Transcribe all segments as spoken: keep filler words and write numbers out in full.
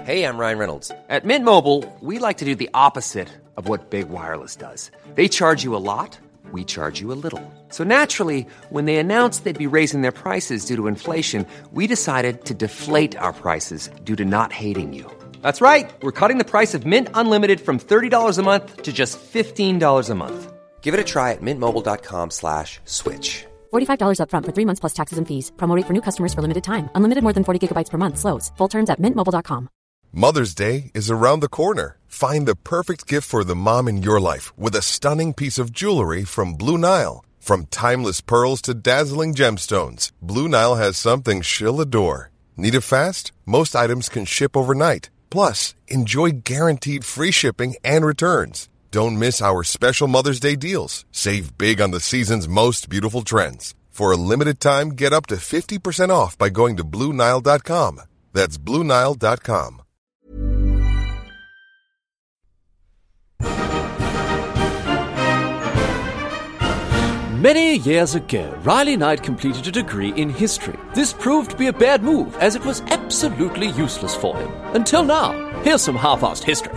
Hey, I'm Ryan Reynolds. At Mint Mobile, we like to do the opposite of what Big Wireless does. They charge you a lot, we charge you a little. So naturally, when they announced they'd be raising their prices due to inflation, we decided to deflate our prices due to not hating you. That's right. We're cutting the price of Mint Unlimited from thirty dollars a month to just fifteen dollars a month. Give it a try at mintmobile.com slash switch. forty-five dollars up front for three months plus taxes and fees. Promo rate for new customers for limited time. Unlimited more than forty gigabytes per month slows. Full terms at mint mobile dot com. Mother's Day is around the corner. Find the perfect gift for the mom in your life with a stunning piece of jewelry from Blue Nile. From timeless pearls to dazzling gemstones, Blue Nile has something she'll adore. Need it fast? Most items can ship overnight. Plus, enjoy guaranteed free shipping and returns. Don't miss our special Mother's Day deals. Save big on the season's most beautiful trends. For a limited time, get up to fifty percent off by going to Blue Nile dot com. That's Blue Nile dot com. Many years ago, Riley Knight completed a degree in history. This proved to be a bad move, as it was absolutely useless for him. Until now. Here's some half-assed history.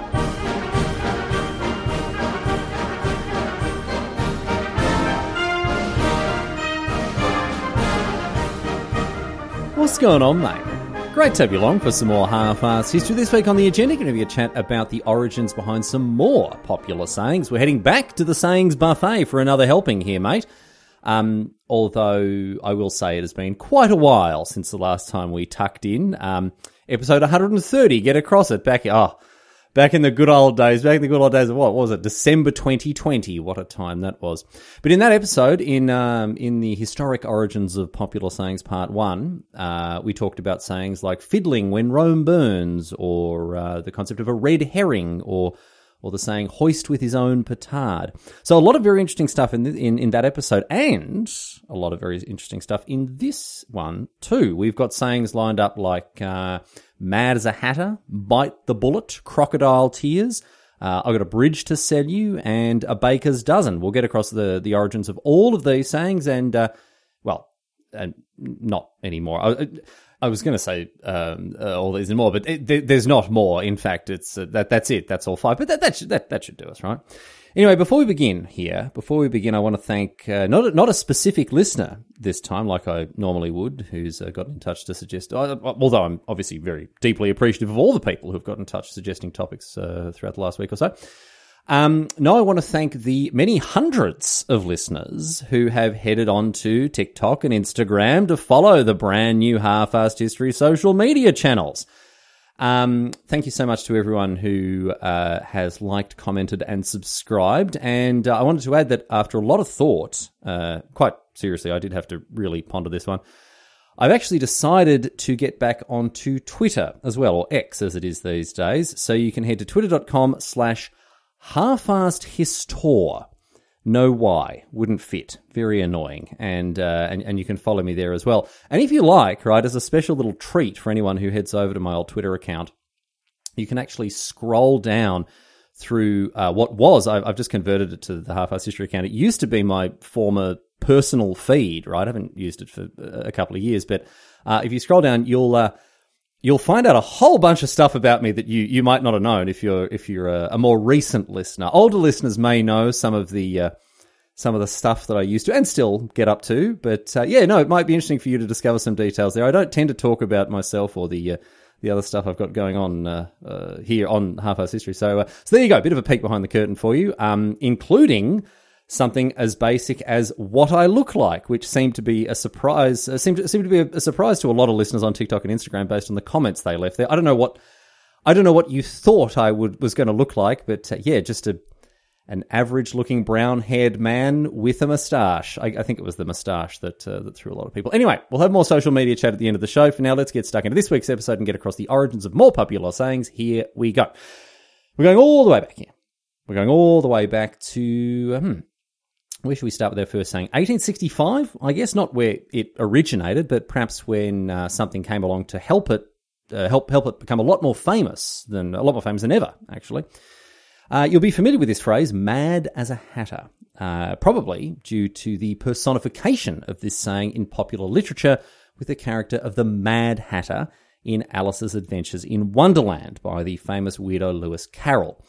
What's going on, mate? Great to have you along for some more half-assed history. This week on the agenda, going to be a chat about the origins behind some more popular sayings. We're heading back to the sayings buffet for another helping here, mate. Um, although I will say it has been quite a while since the last time we tucked in. Um, episode one hundred thirty, get across it. Back, oh, back in the good old days, back in the good old days of what, what was it? December twenty twenty. What a time that was. But in that episode, in um, in the historic origins of popular sayings part one, uh, we talked about sayings like fiddling when Rome burns, or uh, the concept of a red herring, or or the saying hoist with his own petard. So a lot of very interesting stuff in, in in that episode, and a lot of very interesting stuff in this one too. We've got sayings lined up like uh, mad as a hatter, bite the bullet, crocodile tears, uh, I've got a bridge to sell you, and a baker's dozen. We'll get across the, the origins of all of these sayings, and, uh, well, and not anymore. I, I was going to say um, uh, all these and more, but it, there, there's not more. In fact, it's uh, that that's it. That's all five. But that that should, that that should do us, right? Anyway, before we begin here, before we begin, I want to thank uh, not a, not a specific listener this time, like I normally would, who's uh, gotten in touch to suggest. Uh, although I'm obviously very deeply appreciative of all the people who've got in touch suggesting topics uh, throughout the last week or so. Um, no, I want to thank the many hundreds of listeners who have headed on to TikTok and Instagram to follow the brand new Half-Assed History social media channels. Um, thank you so much to everyone who uh, has liked, commented, and subscribed. And uh, I wanted to add that after a lot of thought, uh, quite seriously, I did have to really ponder this one. I've actually decided to get back onto Twitter as well, or X as it is these days. So you can head to twitter.com slash half-assed histor. No Y. Wouldn't fit. Very annoying. And, uh, and and you can follow me there as well. And if you like, right, as a special little treat for anyone who heads over to my old Twitter account, you can actually scroll down through uh, what was, I've, I've just converted it to the Half-Assed History account. It used to be my former personal feed, right? I haven't used it for a couple of years, but uh, if you scroll down, you'll... Uh, You'll find out a whole bunch of stuff about me that you, you might not have known if you're if you're a, a more recent listener. Older listeners may know some of the uh, some of the stuff that I used to and still get up to. But uh, yeah, no, it might be interesting for you to discover some details there. I don't tend to talk about myself or the uh, the other stuff I've got going on uh, uh, here on Half-Assed History. So uh, so there you go, a bit of a peek behind the curtain for you, um, including something as basic as what I look like, which seemed to be a surprise, uh, seemed, to, seemed to be a, a surprise to a lot of listeners on TikTok and Instagram based on the comments they left there. I don't know what, I don't know what you thought I would was going to look like, but uh, yeah, just a an average-looking brown-haired man with a moustache. I, I think it was the moustache that uh, that threw a lot of people. Anyway, we'll have more social media chat at the end of the show. For now, let's get stuck into this week's episode and get across the origins of more popular sayings. Here we go. We're going all the way back here. We're going all the way back to... Um, where should we start with our first saying? eighteen sixty-five, I guess, not where it originated, but perhaps when uh, something came along to help it, uh, help help it become a lot more famous than a lot more famous than ever, actually. Uh, you'll be familiar with this phrase, mad as a hatter, uh, probably due to the personification of this saying in popular literature with the character of the Mad Hatter in Alice's Adventures in Wonderland by the famous weirdo Lewis Carroll.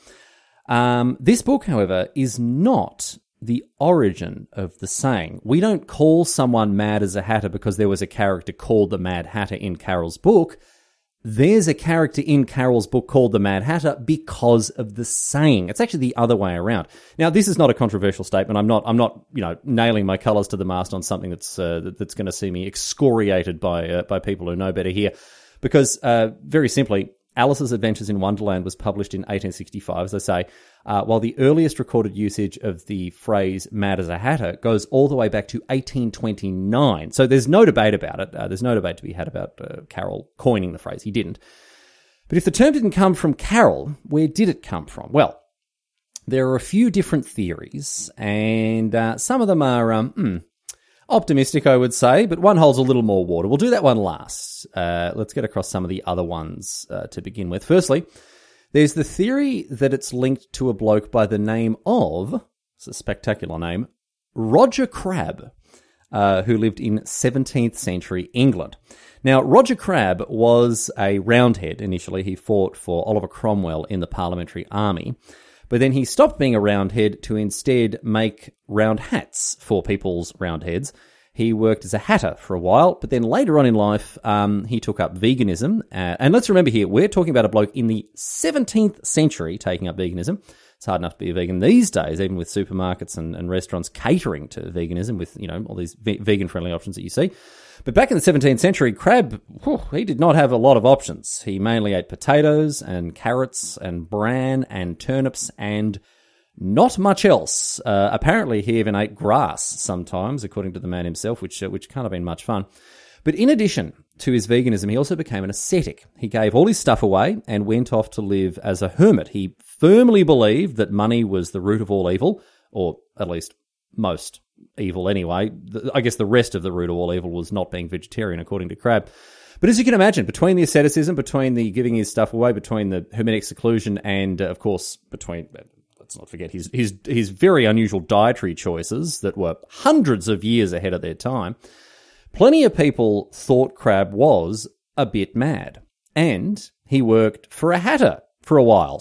Um, this book, however, is not the origin of the saying. We don't call someone mad as a hatter because there was a character called the Mad Hatter in Carroll's book. There's a character in Carroll's book called the Mad Hatter because of the saying. It's actually the other way around. Now, this is not a controversial statement. I'm not, I'm not, you know, nailing my colours to the mast on something that's uh, that's going to see me excoriated by uh, by people who know better here, because uh, very simply, Alice's Adventures in Wonderland was published in eighteen sixty-five, as I say, uh, while the earliest recorded usage of the phrase mad as a hatter goes all the way back to eighteen twenty-nine. So there's no debate about it. Uh, there's no debate to be had about uh, Carroll coining the phrase. He didn't. But if the term didn't come from Carroll, where did it come from? Well, there are a few different theories, and uh, some of them are... Um, hmm, optimistic, I would say, but one holds a little more water. We'll do that one last. Uh, let's get across some of the other ones uh, to begin with. Firstly, there's the theory that it's linked to a bloke by the name of, it's a spectacular name, Roger Crabbe, uh, who lived in seventeenth century England. Now, Roger Crabbe was a Roundhead initially. He fought for Oliver Cromwell in the Parliamentary Army. But then he stopped being a Roundhead to instead make round hats for people's Roundheads. He worked as a hatter for a while, but then later on in life, um, he took up veganism. Uh, and let's remember here, we're talking about a bloke in the seventeenth century taking up veganism. It's hard enough to be a vegan these days, even with supermarkets and, and restaurants catering to veganism with, you know, all these ve- vegan-friendly options that you see. But back in the seventeenth century, Crabbe, whew, he did not have a lot of options. He mainly ate potatoes and carrots and bran and turnips and not much else. Uh, apparently, he even ate grass sometimes, according to the man himself, which uh, which can't have been much fun. But in addition to his veganism, he also became an ascetic. He gave all his stuff away and went off to live as a hermit. He firmly believed that money was the root of all evil, or at least most evil anyway. I guess the rest of the root of all evil was not being vegetarian, according to Crabbe. But as you can imagine, between the asceticism, between the giving his stuff away, between the hermetic seclusion, and, uh, of course, between... let's not forget his, his, his very unusual dietary choices that were hundreds of years ahead of their time, plenty of people thought Crabbe was a bit mad. And he worked for a hatter for a while.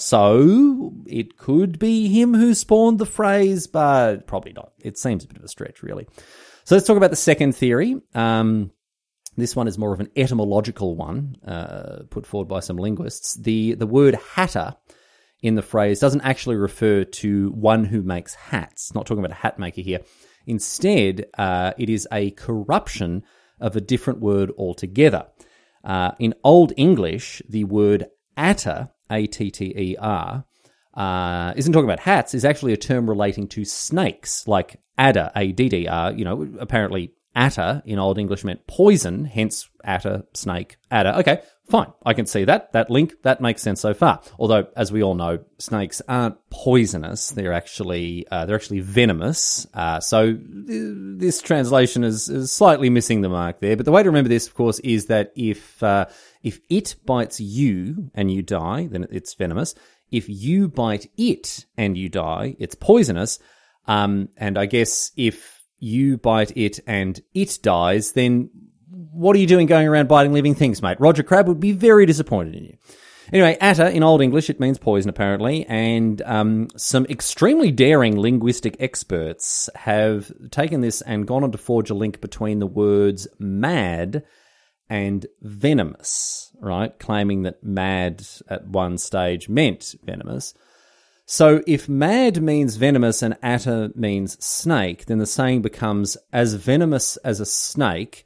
So it could be him who spawned the phrase, but probably not. It seems a bit of a stretch, really. So let's talk about the second theory. Um, this one is more of an etymological one, uh, put forward by some linguists. The, the word hatter in the phrase doesn't actually refer to one who makes hats. Not talking about a hat maker here. Instead, uh, it is a corruption of a different word altogether. Uh, in Old English, the word atter, A T T E R, uh, isn't talking about hats, is actually a term relating to snakes, like adder, A D D R. You know, apparently atter in Old English meant poison, hence atter, snake, adder. Okay, fine. I can see that. That link, that makes sense so far. Although, as we all know, snakes aren't poisonous. They're actually uh, they're actually venomous. Uh, so th- this translation is, is slightly missing the mark there. But the way to remember this, of course, is that if uh, if it bites you and you die, then it's venomous. If you bite it and you die, it's poisonous. Um, and I guess if you bite it and it dies, then what are you doing going around biting living things, mate? Roger Crabbe would be very disappointed in you. Anyway, atter, in Old English, it means poison, apparently, and um, some extremely daring linguistic experts have taken this and gone on to forge a link between the words mad and venomous, right? Claiming that mad at one stage meant venomous. So if mad means venomous and atter means snake, then the saying becomes as venomous as a snake.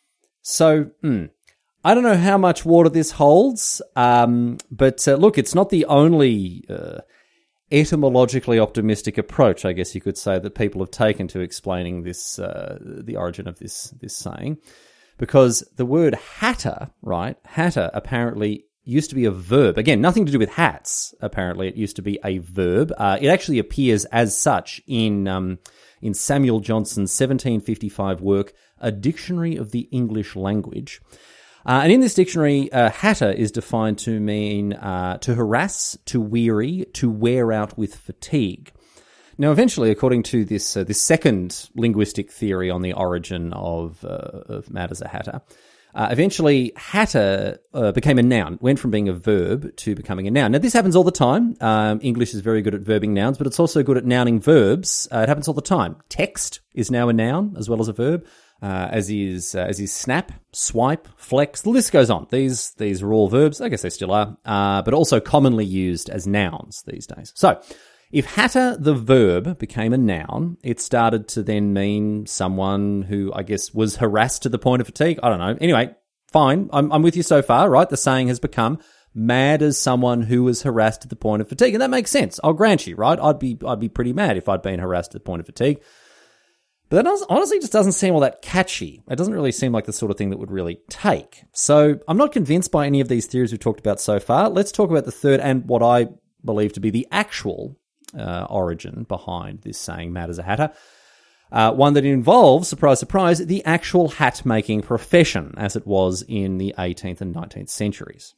So, hmm, I don't know how much water this holds, um, but uh, look, it's not the only uh, etymologically optimistic approach, I guess you could say, that people have taken to explaining this, uh, the origin of this this saying, because the word hatter, right, hatter apparently used to be a verb. Again, nothing to do with hats, apparently. It used to be a verb. Uh, it actually appears as such in um, in Samuel Johnson's seventeen fifty-five work, A Dictionary of the English Language. Uh, and in this dictionary, uh, hatter is defined to mean uh, to harass, to weary, to wear out with fatigue. Now, eventually, according to this uh, this second linguistic theory on the origin of, uh, of mad as a hatter, Uh, eventually, hatter uh, became a noun, went from being a verb to becoming a noun. Now, this happens all the time. Um, English is very good at verbing nouns, but it's also good at nouning verbs. Uh, it happens all the time. Text is now a noun as well as a verb, uh, as is uh, as is snap, swipe, flex. The list goes on. These these are all verbs. I guess they still are, uh, but also commonly used as nouns these days. So, if hatter, the verb, became a noun, it started to then mean someone who, I guess, was harassed to the point of fatigue. I don't know. Anyway, fine. I'm, I'm with you so far, right? The saying has become mad as someone who was harassed to the point of fatigue. And that makes sense. I'll grant you, right? I'd be I'd be pretty mad if I'd been harassed to the point of fatigue. But that honestly just doesn't seem all that catchy. It doesn't really seem like the sort of thing that would really take. So I'm not convinced by any of these theories we've talked about so far. Let's talk about the third and what I believe to be the actual Uh, origin behind this saying, mad as a hatter. Uh, one that involves, surprise, surprise, the actual hat-making profession, as it was in the eighteenth and nineteenth centuries.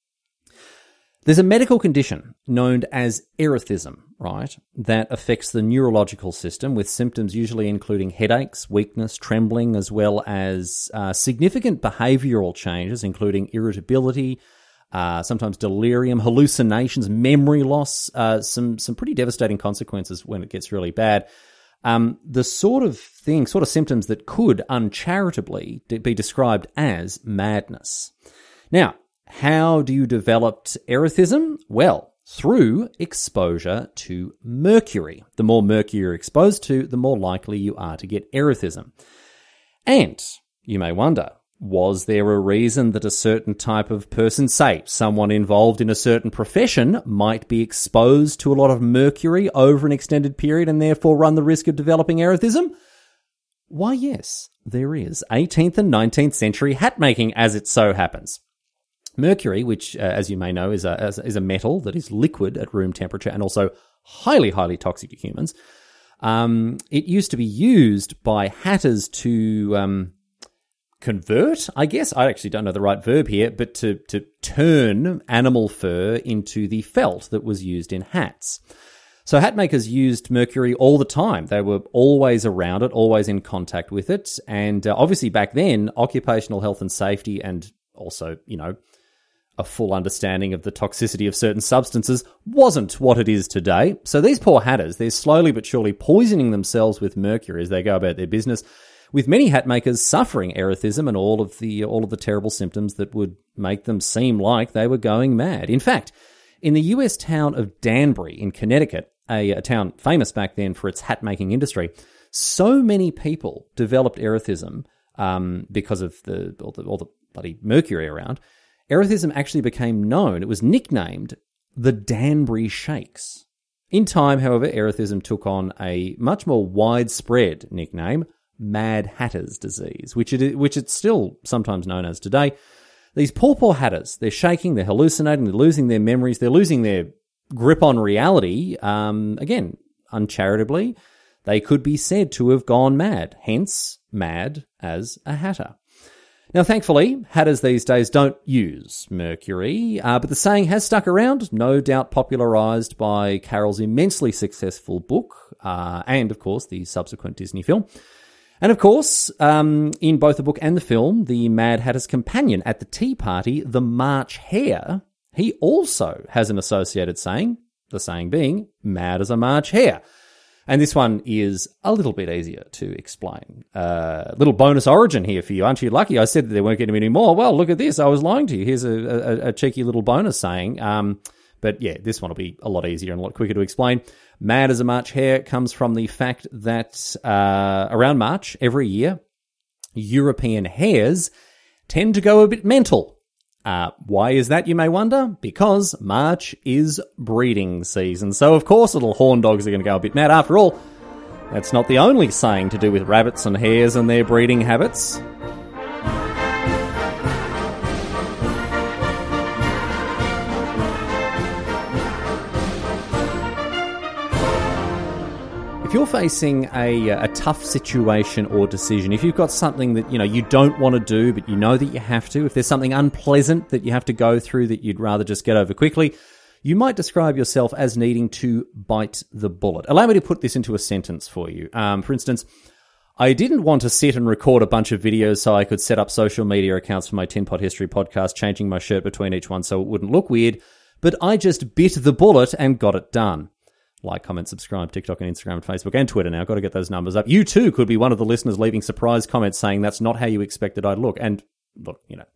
There's a medical condition known as erethism, right, that affects the neurological system, with symptoms usually including headaches, weakness, trembling, as well as uh, significant behavioural changes, including irritability, Uh, sometimes delirium, hallucinations, memory loss, uh, some some pretty devastating consequences when it gets really bad. Um, the sort of thing, sort of symptoms that could uncharitably be described as madness. Now, how do you develop erethism? Well, through exposure to mercury. The more mercury you're exposed to, the more likely you are to get erethism. And you may wonder, was there a reason that a certain type of person, say, someone involved in a certain profession, might be exposed to a lot of mercury over an extended period and therefore run the risk of developing erethism? Why, yes, there is. eighteenth and nineteenth century hat making, as it so happens. Mercury, which, uh, as you may know, is a, is a metal that is liquid at room temperature and also highly, highly toxic to humans. Um, it used to be used by hatters to Um, convert, I guess. I actually don't know the right verb here, but to, to turn animal fur into the felt that was used in hats. So hat makers used mercury all the time. They were always around it, always in contact with it. And uh, obviously back then, occupational health and safety and also, you know, a full understanding of the toxicity of certain substances wasn't what it is today. So these poor hatters, they're slowly but surely poisoning themselves with mercury as they go about their business, with many hat makers suffering erethism and all of the all of the terrible symptoms that would make them seem like they were going mad. In fact, in the U S town of Danbury in Connecticut, a, a town famous back then for its hat-making industry, so many people developed erethism um, because of the all, the all the bloody mercury around. Erethism actually became known. It was nicknamed the Danbury Shakes. In time, however, erethism took on a much more widespread nickname, Mad Hatter's disease, which it which it's still sometimes known as today. These poor, poor hatters, they're shaking, they're hallucinating, they're losing their memories, they're losing their grip on reality. Um, again, uncharitably, they could be said to have gone mad, hence mad as a hatter. Now, thankfully, hatters these days don't use mercury, uh, but the saying has stuck around, no doubt popularised by Carroll's immensely successful book, uh, and, of course, the subsequent Disney film. And of course, um, in both the book and the film, the Mad Hatter's companion at the tea party, the March Hare, he also has an associated saying, the saying being, mad as a March Hare. And this one is a little bit easier to explain. A uh, little bonus origin here for you. Aren't you lucky? I said that there weren't going to be any more. Well, look at this. I was lying to you. Here's a, a, a cheeky little bonus saying. Um, but yeah, this one will be a lot easier and a lot quicker to explain. Mad as a March Hare comes from the fact that uh, around March every year, European hares tend to go a bit mental. Uh, why is that, you may wonder? Because March is breeding season. So, of course, little horn dogs are going to go a bit mad. After all, that's not the only saying to do with rabbits and hares and their breeding habits. If you're facing a, a tough situation or decision, if you've got something that, you know, you don't want to do, but you know that you have to, if there's something unpleasant that you have to go through that you'd rather just get over quickly, you might describe yourself as needing to bite the bullet. Allow me to put this into a sentence for you. Um, for instance, I didn't want to sit and record a bunch of videos so I could set up social media accounts for my Tin Pot History podcast, changing my shirt between each one so it wouldn't look weird, but I just bit the bullet and got it done. Like, comment, subscribe, TikTok and Instagram and Facebook and Twitter now. Got to get those numbers up. You too could be one of the listeners leaving surprise comments saying that's not how you expected I'd look. And look, you know,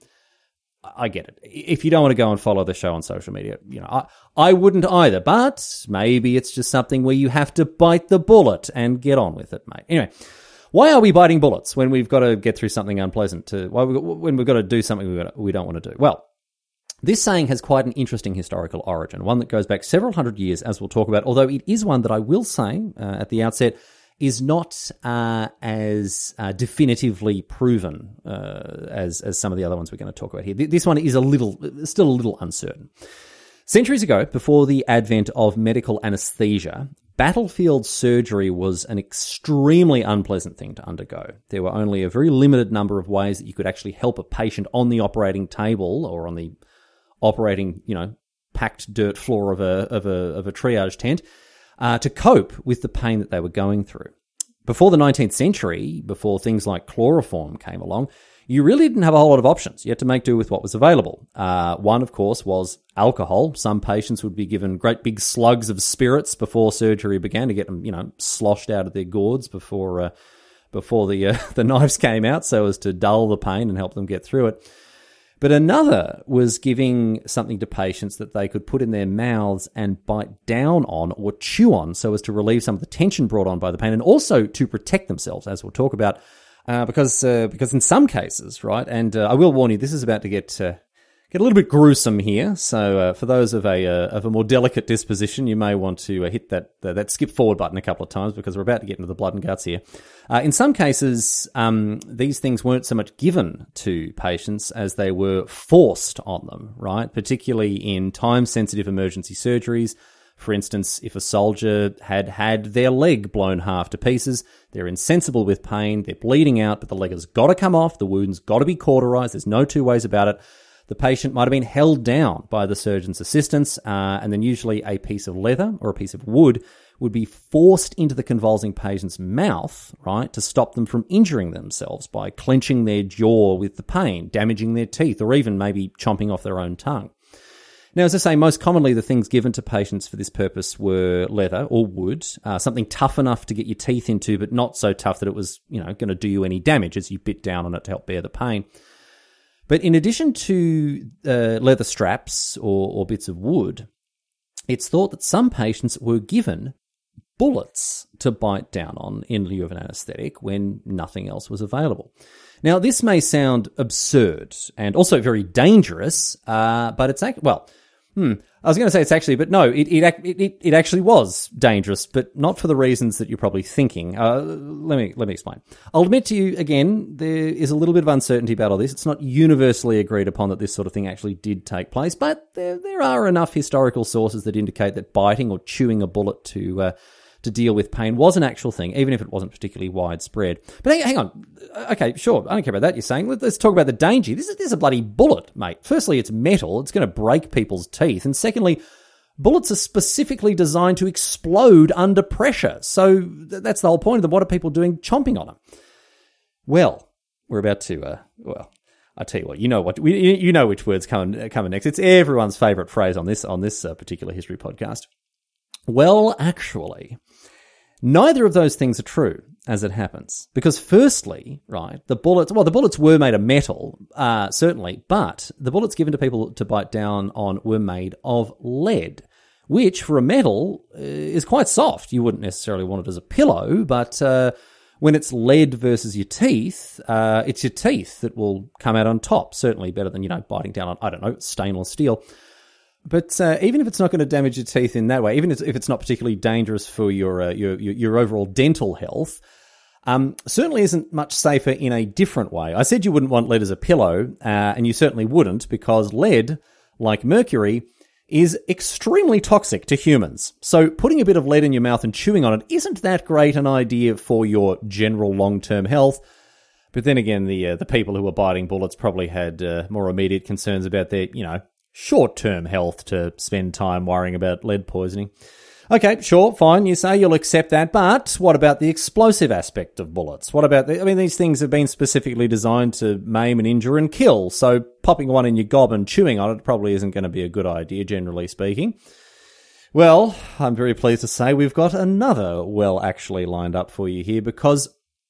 I get it. If you don't want to go and follow the show on social media, you know, I, I wouldn't either. But maybe it's just something where you have to bite the bullet and get on with it, mate. Anyway, why are we biting bullets when we've got to get through something unpleasant? To why we, when we've got to do something we, got, we don't want to do? Well, this saying has quite an interesting historical origin, one that goes back several hundred years, as we'll talk about, although it is one that I will say uh, at the outset is not uh, as uh, definitively proven uh, as, as some of the other ones we're going to talk about here. This one is a little, still a little uncertain. Centuries ago, before the advent of medical anesthesia, battlefield surgery was an extremely unpleasant thing to undergo. There were only a very limited number of ways that you could actually help a patient on the operating table or on the operating, you know, packed dirt floor of a of a of a triage tent uh, to cope with the pain that they were going through. Before the nineteenth century, before things like chloroform came along, you really didn't have a whole lot of options. You had to make do with what was available. Uh, one, of course, was alcohol. Some patients would be given great big slugs of spirits before surgery began to get them, you know, sloshed out of their gourds before uh, before the uh, the knives came out, so as to dull the pain and help them get through it. But another was giving something to patients that they could put in their mouths and bite down on or chew on so as to relieve some of the tension brought on by the pain and also to protect themselves, as we'll talk about, uh, because uh, because in some cases, right, and uh, I will warn you, this is about to get uh, get a little bit gruesome here. So uh, for those of a uh, of a more delicate disposition, you may want to uh, hit that uh, that skip forward button a couple of times because we're about to get into the blood and guts here. Uh, in some cases, um, these things weren't so much given to patients as they were forced on them, right? Particularly in time-sensitive emergency surgeries. For instance, if a soldier had had their leg blown half to pieces, they're insensible with pain, they're bleeding out, but the leg has got to come off, the wound's got to be cauterized, there's no two ways about it. The patient might have been held down by the surgeon's assistants, uh, and then usually a piece of leather or a piece of wood would be forced into the convulsing patient's mouth, right, to stop them from injuring themselves by clenching their jaw with the pain, damaging their teeth, or even maybe chomping off their own tongue. Now, as I say, most commonly the things given to patients for this purpose were leather or wood, uh, something tough enough to get your teeth into, but not so tough that it was, you know, going to do you any damage as you bit down on it to help bear the pain. But in addition to uh, leather straps or, or bits of wood, it's thought that some patients were given bullets to bite down on in lieu of an anesthetic when nothing else was available. Now, this may sound absurd and also very dangerous, uh, but it's actually, well, hmm, I was going to say it's actually, but no, it, it it it actually was dangerous, but not for the reasons that you're probably thinking. Uh, let me let me explain. I'll admit to you again, there is a little bit of uncertainty about all this. It's not universally agreed upon that this sort of thing actually did take place, but there there are enough historical sources that indicate that biting or chewing a bullet to uh, to deal with pain was an actual thing, even if it wasn't particularly widespread. But hang, hang on. Okay, sure, I don't care about that, you're saying. Let's talk about the danger. This is, this is a bloody bullet, mate. Firstly, it's metal. It's going to break people's teeth. And secondly, bullets are specifically designed to explode under pressure. So that's the whole point of them. What are people doing chomping on them? Well, we're about to, uh, well, I tell you what, you know what, we, you know which words come coming next. It's everyone's favourite phrase on this, on this uh, particular history podcast. Well, actually, neither of those things are true, as it happens. Because firstly, right, the bullets, well, the bullets were made of metal, uh, certainly, but the bullets given to people to bite down on were made of lead, which for a metal uh, is quite soft. You wouldn't necessarily want it as a pillow, but uh, when it's lead versus your teeth, uh, it's your teeth that will come out on top, certainly better than, you know, biting down on, I don't know, stainless steel. But uh, even if it's not going to damage your teeth in that way, even if it's not particularly dangerous for your uh, your, your your overall dental health, um, certainly isn't much safer in a different way. I said you wouldn't want lead as a pillow, uh, and you certainly wouldn't, because lead, like mercury, is extremely toxic to humans. So putting a bit of lead in your mouth and chewing on it isn't that great an idea for your general long-term health. But then again, the uh, the people who were biting bullets probably had uh, more immediate concerns about their, you know, short-term health to spend time worrying about lead poisoning. Okay, sure, fine. You say you'll accept that, but what about the explosive aspect of bullets? What about the, I mean, these things have been specifically designed to maim and injure and kill, so popping one in your gob and chewing on it probably isn't going to be a good idea, generally speaking. Well, I'm very pleased to say we've got another well actually lined up for you here, because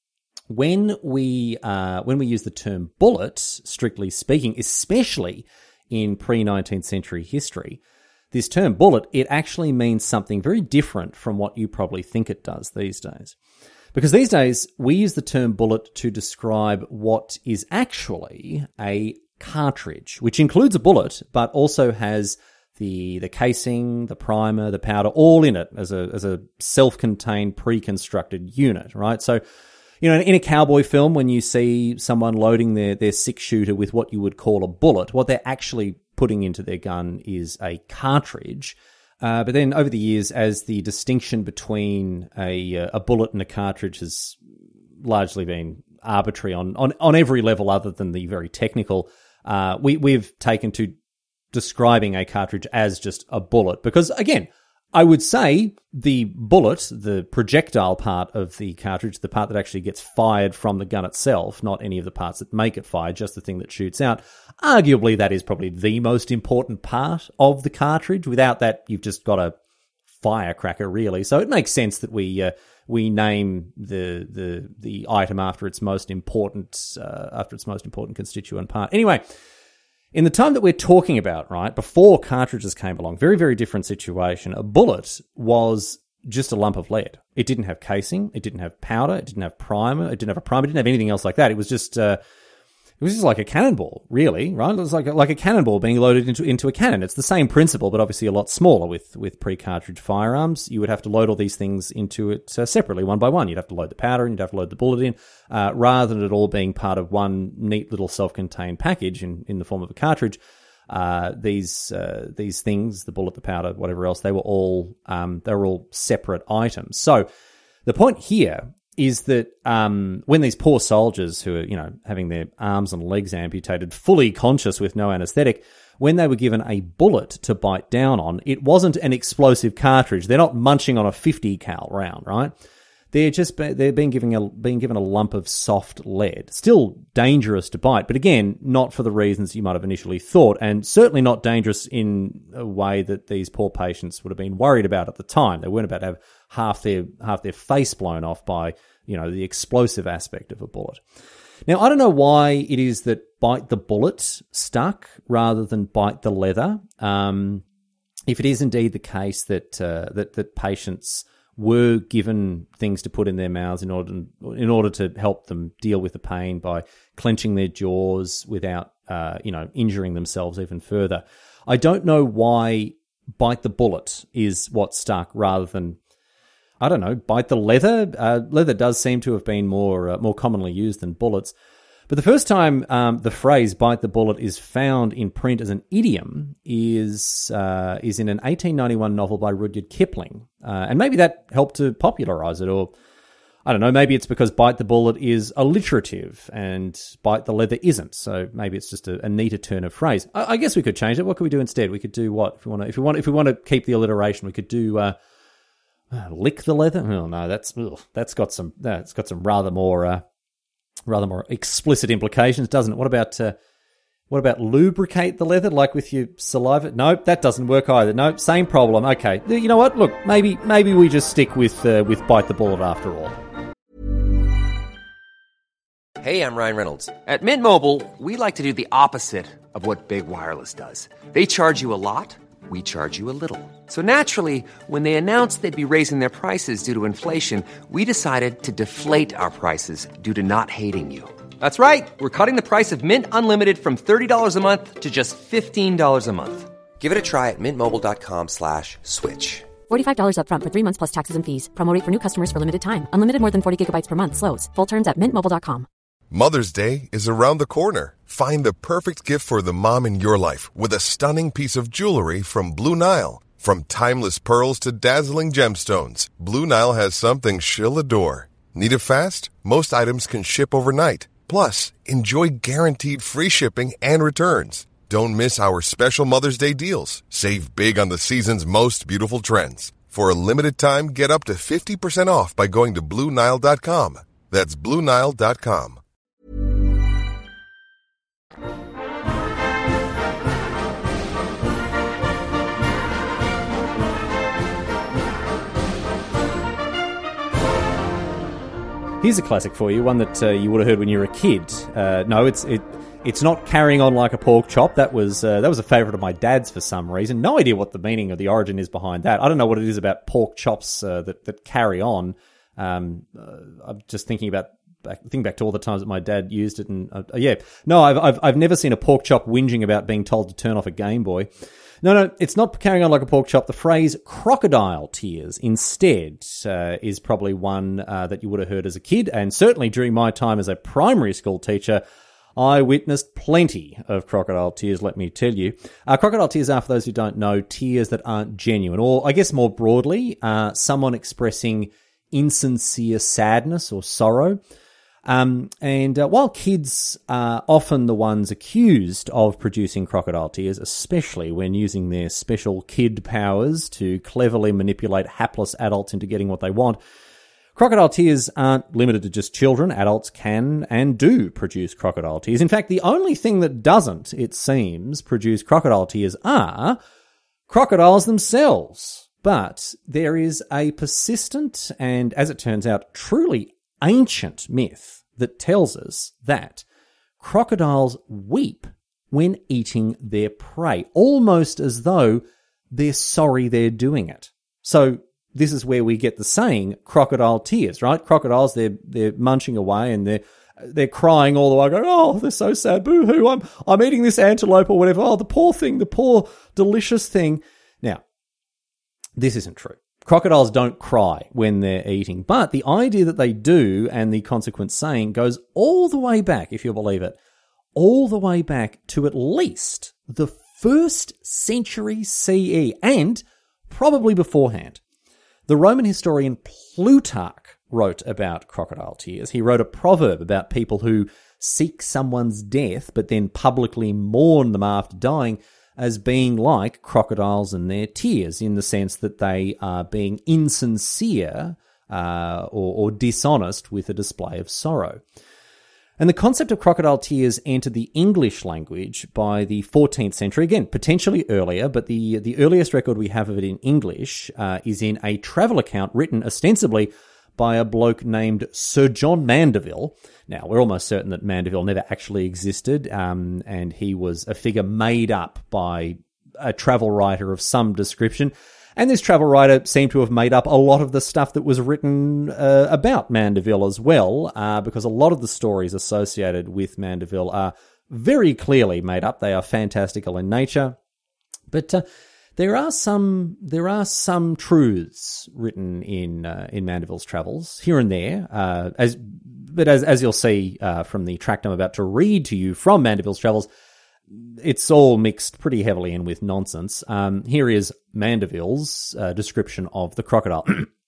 when we uh, when we use the term bullet, strictly speaking, especially in pre-nineteenth century history, this term bullet, it actually means something very different from what you probably think it does these days. Because these days, we use the term bullet to describe what is actually a cartridge, which includes a bullet, but also has the the casing, the primer, the powder, all in it as a as a self-contained, pre-constructed unit, right? So, you know, in a cowboy film, when you see someone loading their, their six-shooter with what you would call a bullet, what they're actually putting into their gun is a cartridge. Uh, but then over the years, as the distinction between a a bullet and a cartridge has largely been arbitrary on, on, on every level other than the very technical, uh, we, we've taken to describing a cartridge as just a bullet. Because, again, I would say the bullet, the projectile part of the cartridge, the part that actually gets fired from the gun itself, not any of the parts that make it fire, just the thing that shoots out, arguably that is probably the most important part of the cartridge. Without that, you've just got a firecracker, really. So it makes sense that we uh, we name the the the item after its most important uh, after its most important constituent part. Anyway, in the time that we're talking about, right, before cartridges came along, very, very different situation. A bullet was just a lump of lead. It didn't have casing. It didn't have powder. It didn't have primer. It didn't have a primer. It didn't have anything else like that. It was just, uh, it was just like a cannonball, really, right? It was like a, like a cannonball being loaded into into a cannon. It's the same principle, but obviously a lot smaller. With with pre-cartridge firearms, you would have to load all these things into it uh, separately, one by one. You'd have to load the powder in, you'd have to load the bullet in, uh, rather than it all being part of one neat little self-contained package in, in the form of a cartridge. Uh, these uh, these things, the bullet, the powder, whatever else, they were all um, they were all separate items. So the point here is that um, when these poor soldiers who are, you know, having their arms and legs amputated, fully conscious with no anesthetic, when they were given a bullet to bite down on, it wasn't an explosive cartridge. They're not munching on a fifty cal round, right? They're just they're being given a being given a lump of soft lead. Still dangerous to bite, but again, not for the reasons you might have initially thought, and certainly not dangerous in a way that these poor patients would have been worried about at the time. They weren't about to have half their half their face blown off by, you know, the explosive aspect of a bullet. Now, I don't know why it is that bite the bullet stuck rather than bite the leather. Um, if it is indeed the case that uh, that that patients were given things to put in their mouths in order to, in order to help them deal with the pain by clenching their jaws without uh, you know injuring themselves even further, I don't know why bite the bullet is what stuck rather than, I don't know, bite the leather. Uh, leather does seem to have been more uh, more commonly used than bullets. But the first time um, the phrase "bite the bullet" is found in print as an idiom is uh, is in an eighteen ninety-one novel by Rudyard Kipling, uh, and maybe that helped to popularize it. Or I don't know, maybe it's because "bite the bullet" is alliterative and "bite the leather" isn't. So maybe it's just a, a neater turn of phrase. I, I guess we could change it. What could we do instead? We could do what if we want to? If we want, if we want to keep the alliteration, we could do. Uh, Uh, lick the leather? Oh no, that's ugh, that's got some that's got some rather more uh, rather more explicit implications, doesn't it? What about uh, what about lubricate the leather, like with your saliva? Nope, that doesn't work either. Nope, same problem. Okay, you know what? Look, maybe maybe we just stick with uh, with bite the bullet after all. Hey, I'm Ryan Reynolds. At Mint Mobile, we like to do the opposite of what Big Wireless does. They charge you a lot. We charge you a little. So naturally, when they announced they'd be raising their prices due to inflation, we decided to deflate our prices due to not hating you. That's right. We're cutting the price of Mint Unlimited from thirty dollars a month to just fifteen dollars a month. Give it a try at mintmobile.com slash switch. forty-five dollars up front for three months plus taxes and fees. Promo rate for new customers for limited time. Unlimited more than forty gigabytes per month. Slows full terms at mint mobile dot com. Mother's Day is around the corner. Find the perfect gift for the mom in your life with a stunning piece of jewelry from Blue Nile. From timeless pearls to dazzling gemstones, Blue Nile has something she'll adore. Need it fast? Most items can ship overnight. Plus, enjoy guaranteed free shipping and returns. Don't miss our special Mother's Day deals. Save big on the season's most beautiful trends. For a limited time, get up to fifty percent off by going to Blue Nile dot com. That's Blue Nile dot com. Here's a classic for you, one that uh, you would have heard when you were a kid. Uh, no, it's it, it's not carrying on like a pork chop. That was uh, that was a favourite of my dad's for some reason. No idea what the meaning or the origin is behind that. I don't know what it is about pork chops uh, that that carry on. Um, uh, I'm just thinking about back, think back to all the times that my dad used it, and uh, yeah, no, I've I've I've never seen a pork chop whinging about being told to turn off a Game Boy. No, no, it's not carrying on like a pork chop. The phrase crocodile tears instead uh, is probably one uh, that you would have heard as a kid, and certainly during my time as a primary school teacher, I witnessed plenty of crocodile tears, let me tell you. Uh, crocodile tears are, for those who don't know, tears that aren't genuine, or I guess more broadly, uh, someone expressing insincere sadness or sorrow. Um, and uh, while kids are often the ones accused of producing crocodile tears, especially when using their special kid powers to cleverly manipulate hapless adults into getting what they want, crocodile tears aren't limited to just children. Adults can and do produce crocodile tears. In fact, the only thing that doesn't, it seems, produce crocodile tears are crocodiles themselves. But there is a persistent and, as it turns out, truly ancient myth that tells us that crocodiles weep when eating their prey, almost as though they're sorry they're doing it. So this is where we get the saying crocodile tears, right? Crocodiles, they're they're munching away and they're they're crying all the way, going, oh, they're so sad, boo-hoo, I'm I'm eating this antelope or whatever. Oh, the poor thing, the poor delicious thing. Now, this isn't true. Crocodiles don't cry when they're eating, but the idea that they do and the consequent saying goes all the way back, if you'll believe it, all the way back to at least the first century C E and probably beforehand. The Roman historian Plutarch wrote about crocodile tears. He wrote a proverb about people who seek someone's death but then publicly mourn them after dying as being like crocodiles and their tears, in the sense that they are being insincere uh, or, or dishonest with a display of sorrow. And the concept of crocodile tears entered the English language by the fourteenth century, again, potentially earlier, but the, the earliest record we have of it in English uh, is in a travel account written ostensibly by a bloke named Sir John Mandeville. Now, we're almost certain that Mandeville never actually existed, um, and he was a figure made up by a travel writer of some description. And this travel writer seemed to have made up a lot of the stuff that was written uh, about Mandeville as well, uh, because a lot of the stories associated with Mandeville are very clearly made up. They are fantastical in nature. But uh, there are some there are some truths written in uh, in Mandeville's travels here and there. Uh, as but as as you'll see uh, from the tract I'm about to read to you from Mandeville's travels, it's all mixed pretty heavily in with nonsense. Um, here is Mandeville's uh, description of the crocodile.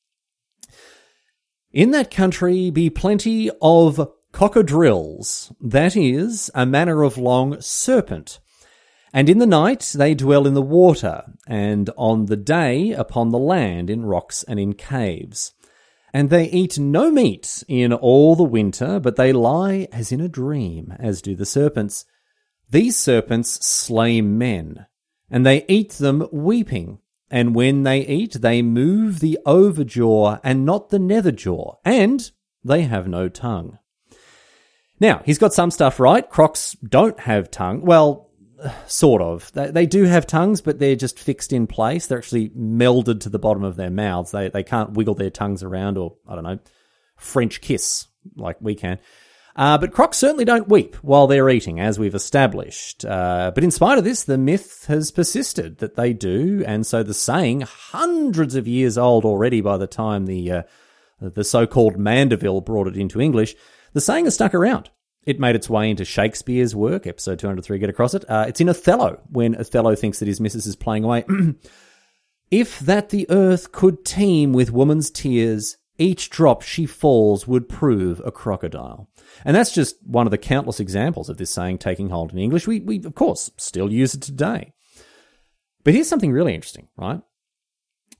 In that country be plenty of cocodrills, that is, a manner of long serpent. And in the night they dwell in the water, and on the day upon the land in rocks and in caves. And they eat no meat in all the winter, but they lie as in a dream, as do the serpents. These serpents slay men, and they eat them weeping. And when they eat, they move the overjaw and not the nether jaw, and they have no tongue. Now, he's got some stuff right. Crocs don't have tongue. Well, sort of. They, they do have tongues, but they're just fixed in place. They're actually melded to the bottom of their mouths. They they can't wiggle their tongues around or, I don't know, French kiss like we can. Uh, but crocs certainly don't weep while they're eating, as we've established. Uh, but in spite of this, the myth has persisted that they do, and so the saying, hundreds of years old already by the time the uh, the so-called Mandeville brought it into English, the saying has stuck around. It made its way into Shakespeare's work, episode two hundred three, get across it. Uh, it's in Othello, when Othello thinks that his missus is playing away. If that the earth could teem with woman's tears, each drop she falls would prove a crocodile. And that's just one of the countless examples of this saying taking hold in English. We, we of course, still use it today. But here's something really interesting, right?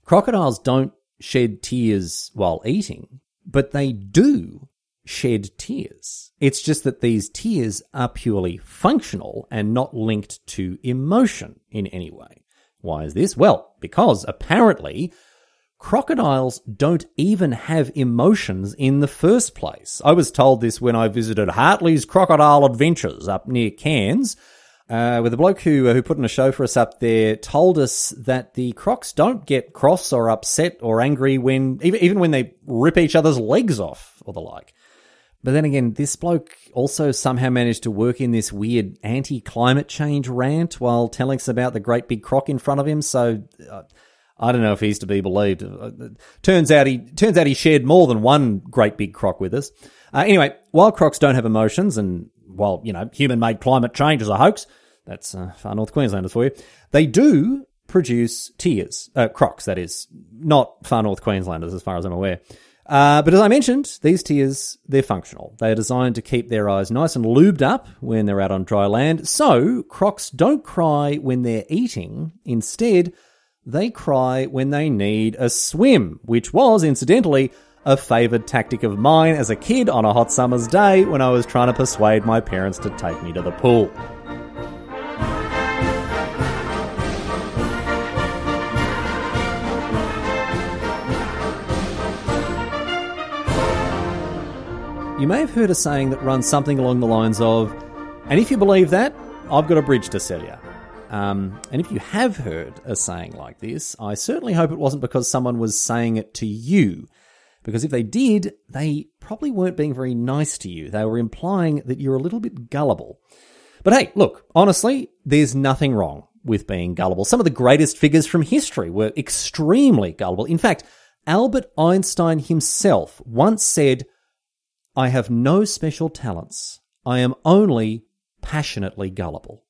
Crocodiles don't shed tears while eating, but they do shed tears. It's just that these tears are purely functional and not linked to emotion in any way. Why is this? Well, because apparently crocodiles don't even have emotions in the first place. I was told this when I visited Hartley's Crocodile Adventures up near Cairns, uh, where the bloke who, uh, who put on a show for us up there told us that the crocs don't get cross or upset or angry when even, even when they rip each other's legs off or the like. But then again, this bloke also somehow managed to work in this weird anti-climate change rant while telling us about the great big croc in front of him. So uh, I don't know if he's to be believed. Uh, turns out he turns out he shared more than one great big croc with us. Uh, anyway, while crocs don't have emotions, and while you know human-made climate change is a hoax, that's uh, far North Queenslanders for you. They do produce tears, uh, crocs. That is, not far North Queenslanders as far as I'm aware. Uh, but as I mentioned, these tears, they're functional. They are designed to keep their eyes nice and lubed up when they're out on dry land. So crocs don't cry when they're eating. Instead, they cry when they need a swim, which was, incidentally, a favoured tactic of mine as a kid on a hot summer's day when I was trying to persuade my parents to take me to the pool. You may have heard a saying that runs something along the lines of, and if you believe that, I've got a bridge to sell you. Um, and if you have heard a saying like this, I certainly hope it wasn't because someone was saying it to you. Because if they did, they probably weren't being very nice to you. They were implying that you're a little bit gullible. But hey, look, honestly, there's nothing wrong with being gullible. Some of the greatest figures from history were extremely gullible. In fact, Albert Einstein himself once said, I have no special talents. I am only passionately gullible.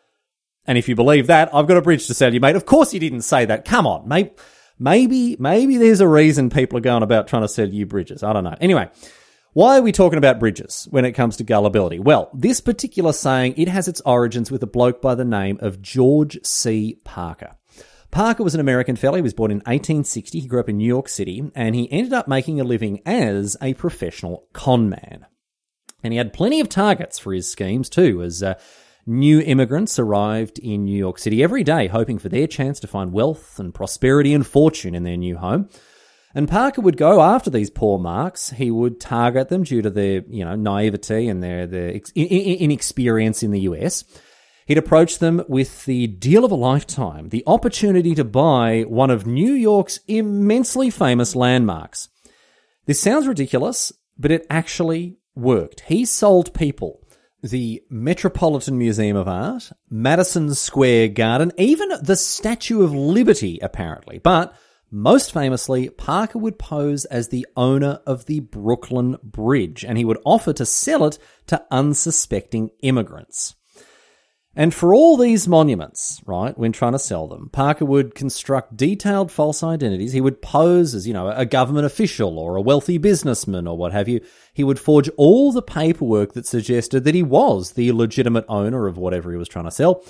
And if you believe that, I've got a bridge to sell you, mate. Of course he didn't say that. Come on, mate. Maybe, maybe there's a reason people are going about trying to sell you bridges. I don't know. Anyway, why are we talking about bridges when it comes to gullibility? Well, this particular saying, it has its origins with a bloke by the name of George C. Parker. Parker was an American fellow. He was born in eighteen sixty. He grew up in New York City, and he ended up making a living as a professional con man. And he had plenty of targets for his schemes too, as uh, new immigrants arrived in New York City every day, hoping for their chance to find wealth and prosperity and fortune in their new home. And Parker would go after these poor marks. He would target them due to their, you know, naivety and their, their inexperience in the U S. He'd approach them with the deal of a lifetime, the opportunity to buy one of New York's immensely famous landmarks. This sounds ridiculous, but it actually worked. He sold people the Metropolitan Museum of Art, Madison Square Garden, even the Statue of Liberty, apparently. But most famously, Parker would pose as the owner of the Brooklyn Bridge, and he would offer to sell it to unsuspecting immigrants. And for all these monuments, right, when trying to sell them, Parker would construct detailed false identities. He would pose as, you know, a government official or a wealthy businessman or what have you. He would forge all the paperwork that suggested that he was the legitimate owner of whatever he was trying to sell.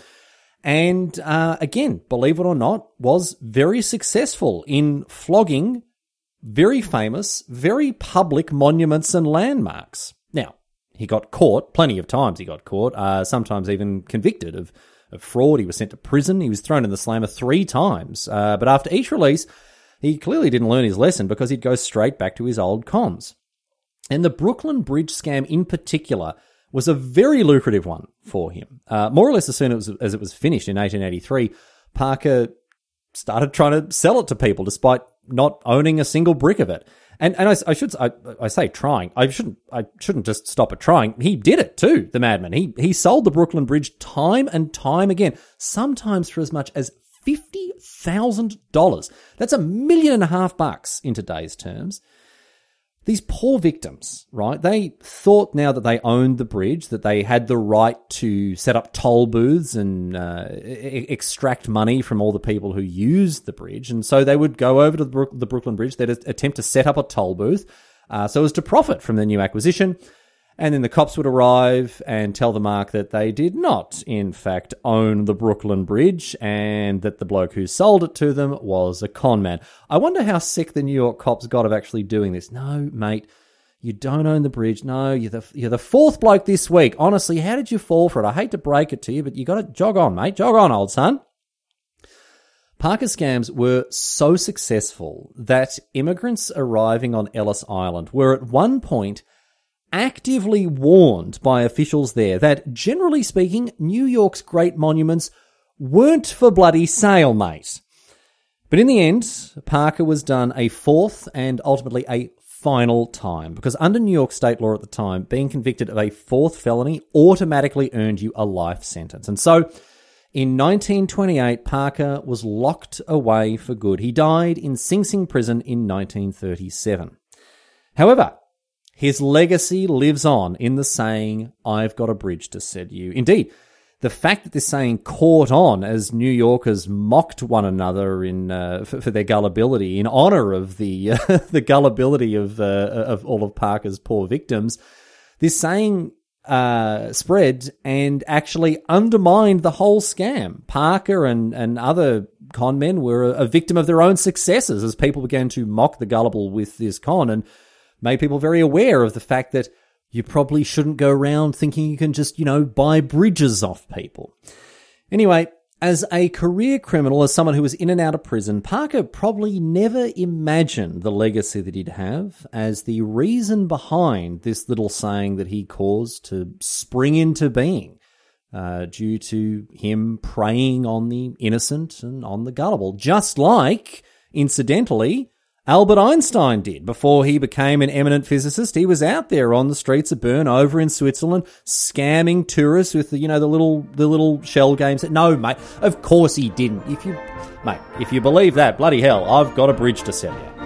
And uh, again, believe it or not, was very successful in flogging very famous, very public monuments and landmarks. Now, he got caught, plenty of times he got caught, uh, sometimes even convicted of, of fraud. He was sent to prison. He was thrown in the slammer three times. Uh, but after each release, he clearly didn't learn his lesson because he'd go straight back to his old cons. And the Brooklyn Bridge scam in particular was a very lucrative one for him. Uh, more or less as soon as it, was, as it was finished in eighteen eighty-three, Parker started trying to sell it to people despite not owning a single brick of it. And and I, I should I, I say trying. I shouldn't I shouldn't just stop at trying. He did it too, the madman. He he sold the Brooklyn Bridge time and time again, sometimes for as much as fifty thousand dollars. That's a million and a half bucks in today's terms. These poor victims, right? They thought now that they owned the bridge, that they had the right to set up toll booths and uh, e- extract money from all the people who used the bridge. And so they would go over to the, Brook- the Brooklyn Bridge. They'd attempt to set up a toll booth uh, so as to profit from the new acquisition. And then the cops would arrive and tell the mark that they did not, in fact, own the Brooklyn Bridge and that the bloke who sold it to them was a con man. I wonder how sick the New York cops got of actually doing this. No, mate, you don't own the bridge. No, you're the, you're the fourth bloke this week. Honestly, how did you fall for it? I hate to break it to you, but you got to jog on, mate. Jog on, old son. Parker scams were so successful that immigrants arriving on Ellis Island were at one point actively warned by officials there that, generally speaking, New York's great monuments weren't for bloody sale, mate. But in the end, Parker was done a fourth and ultimately a final time, because under New York state law at the time, being convicted of a fourth felony automatically earned you a life sentence. And so, in nineteen twenty-eight, Parker was locked away for good. He died in Sing Sing prison in nineteen thirty-seven. However, his legacy lives on in the saying, "I've got a bridge to sell you." Indeed, the fact that this saying caught on as New Yorkers mocked one another in uh, for, for their gullibility, in honour of the uh, the gullibility of uh, of all of Parker's poor victims, this saying uh, spread and actually undermined the whole scam. Parker and, and other con men were a, a victim of their own successes as people began to mock the gullible with this con, and made people very aware of the fact that you probably shouldn't go around thinking you can just, you know, buy bridges off people. Anyway, as a career criminal, as someone who was in and out of prison, Parker probably never imagined the legacy that he'd have as the reason behind this little saying that he caused to spring into being, uh, due to him preying on the innocent and on the gullible. Just like, incidentally, Albert Einstein did. Before he became an eminent physicist, he was out there on the streets of Bern over in Switzerland scamming tourists with the, you know, the little the little shell games. No, mate, of course he didn't. If you, mate, if you believe that, bloody hell, I've got a bridge to sell you.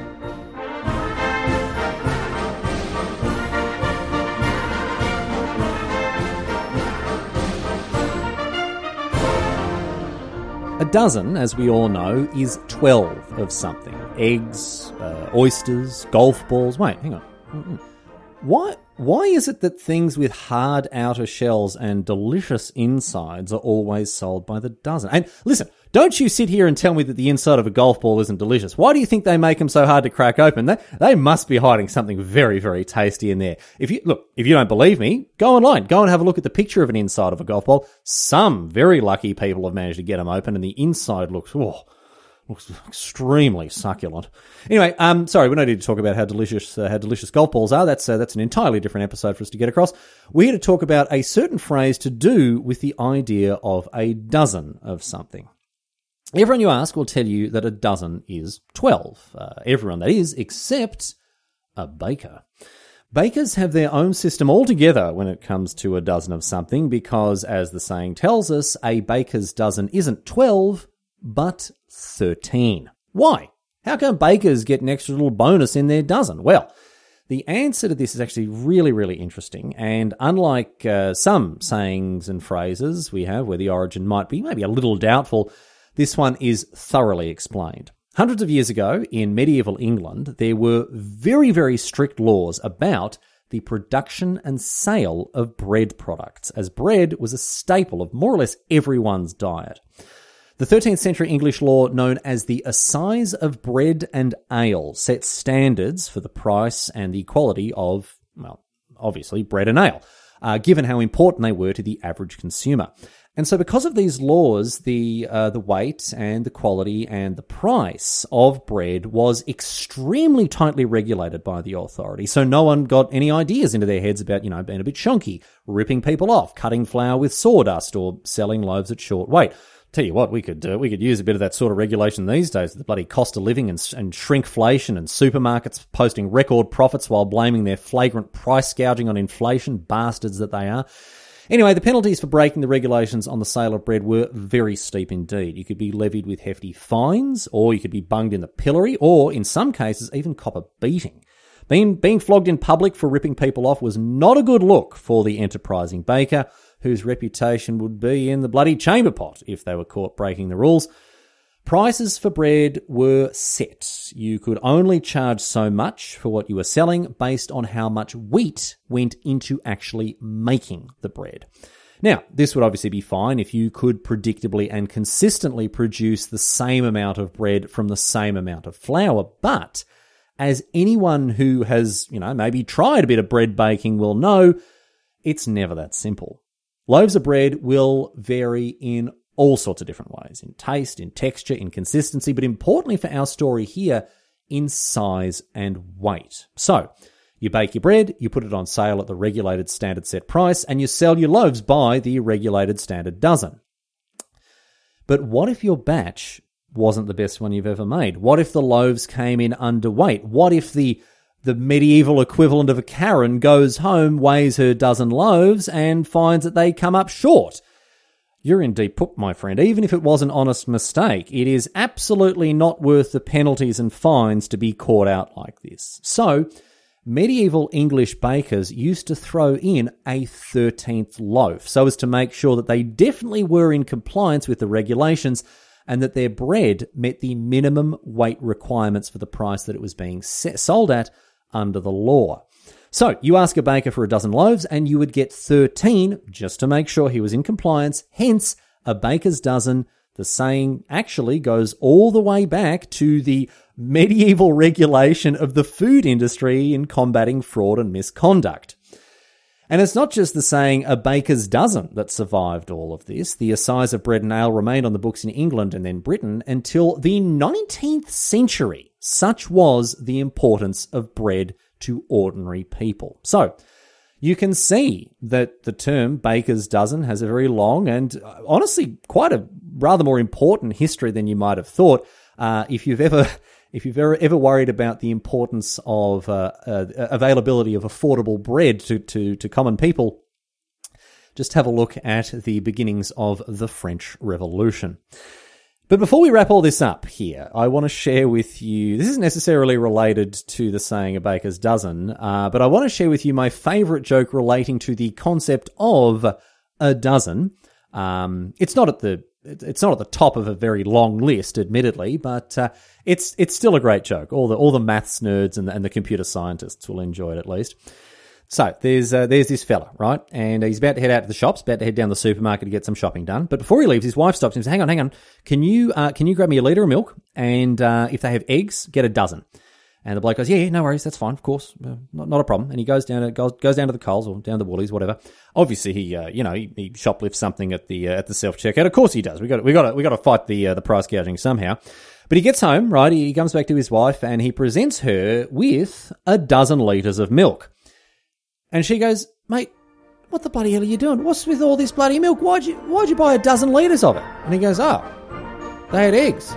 A dozen, as we all know, is twelve of something. Eggs, uh, oysters, golf balls. Wait, hang on. Why, why is it that things with hard outer shells and delicious insides are always sold by the dozen? And listen, don't you sit here and tell me that the inside of a golf ball isn't delicious. Why do you think they make them so hard to crack open? They, they must be hiding something very, very tasty in there. If you look, if you don't believe me, go online. Go and have a look at the picture of an inside of a golf ball. Some very lucky people have managed to get them open, and the inside looks, oh, looks extremely succulent. Anyway, um, sorry, we don't need to talk about how delicious uh, how delicious golf balls are. That's uh, that's an entirely different episode for us to get across. We're here to talk about a certain phrase to do with the idea of a dozen of something. Everyone you ask will tell you that a dozen is twelve. Uh, everyone, that is, except a baker. Bakers have their own system altogether when it comes to a dozen of something because, as the saying tells us, a baker's dozen isn't twelve, but thirteen. Why? How come bakers get an extra little bonus in their dozen? Well, the answer to this is actually really, really interesting, and unlike uh, some sayings and phrases we have where the origin might be maybe a little doubtful, this one is thoroughly explained. Hundreds of years ago, in medieval England, there were very, very strict laws about the production and sale of bread products, as bread was a staple of more or less everyone's diet. The thirteenth century English law, known as the Assize of Bread and Ale, set standards for the price and the quality of, well, obviously bread and ale, uh, given how important they were to the average consumer. And so because of these laws, the uh, the weight and the quality and the price of bread was extremely tightly regulated by the authority. So no one got any ideas into their heads about, you know, being a bit chunky, ripping people off, cutting flour with sawdust, or selling loaves at short weight. Tell you what, we could uh, we could use a bit of that sort of regulation these days. The bloody cost of living and, and shrinkflation, and supermarkets posting record profits while blaming their flagrant price gouging on inflation, bastards that they are. Anyway, the penalties for breaking the regulations on the sale of bread were very steep indeed. You could be levied with hefty fines, or you could be bunged in the pillory, or in some cases even cop a beating. Being, being flogged in public for ripping people off was not a good look for the enterprising baker, whose reputation would be in the bloody chamber pot if they were caught breaking the rules. Prices for bread were set. You could only charge so much for what you were selling based on how much wheat went into actually making the bread. Now, this would obviously be fine if you could predictably and consistently produce the same amount of bread from the same amount of flour, but as anyone who has, you know, maybe tried a bit of bread baking will know, it's never that simple. Loaves of bread will vary in all sorts of different ways, in taste, in texture, in consistency, but importantly for our story here, in size and weight. So, you bake your bread, you put it on sale at the regulated standard set price, and you sell your loaves by the regulated standard dozen. But what if your batch wasn't the best one you've ever made? What if the loaves came in underweight? What if the the medieval equivalent of a Karen goes home, weighs her dozen loaves, and finds that they come up short? You're in deep poop, my friend. Even if it was an honest mistake, it is absolutely not worth the penalties and fines to be caught out like this. So, medieval English bakers used to throw in a thirteenth loaf so as to make sure that they definitely were in compliance with the regulations and that their bread met the minimum weight requirements for the price that it was being set, sold at under the law. So, you ask a baker for a dozen loaves and you would get thirteen just to make sure he was in compliance, hence a baker's dozen. The saying actually goes all the way back to the medieval regulation of the food industry in combating fraud and misconduct. And it's not just the saying a baker's dozen that survived all of this. The assize of bread and ale remained on the books in England and then Britain until the nineteenth century. Such was the importance of bread to ordinary people. So, you can see that the term baker's dozen has a very long and honestly quite a rather more important history than you might have thought. Uh, if you've ever if you've ever, ever worried about the importance of uh, uh, availability of affordable bread to, to, to common people, just have a look at the beginnings of the French Revolution. But before we wrap all this up here, I want to share with you, this isn't necessarily related to the saying a baker's dozen, uh, but I want to share with you my favorite joke relating to the concept of a dozen. Um, it's not at the it's not at the top of a very long list, admittedly, but uh, it's it's still a great joke. All the all the maths nerds and the, and the computer scientists will enjoy it at least. So there's uh, there's this fella, right? And he's about to head out to the shops, about to head down the supermarket to get some shopping done. But before he leaves, his wife stops him and says, hang on, hang on. Can you uh, can you grab me a litre of milk? And uh, if they have eggs, get a dozen. And the bloke goes, yeah, yeah, no worries, that's fine, of course, uh, not, not a problem. And he goes down to goes, goes down to the Coles or down to Woolies, whatever. Obviously, he uh, you know he, he shoplifts something at the uh, at the self checkout. Of course, he does. We got we got we got to fight the uh, the price gouging somehow. But he gets home, right? He comes back to his wife and he presents her with a dozen litres of milk. And she goes, mate, what the bloody hell are you doing? What's with all this bloody milk? Why'd you, why'd you buy a dozen litres of it? And he goes, oh, they had eggs.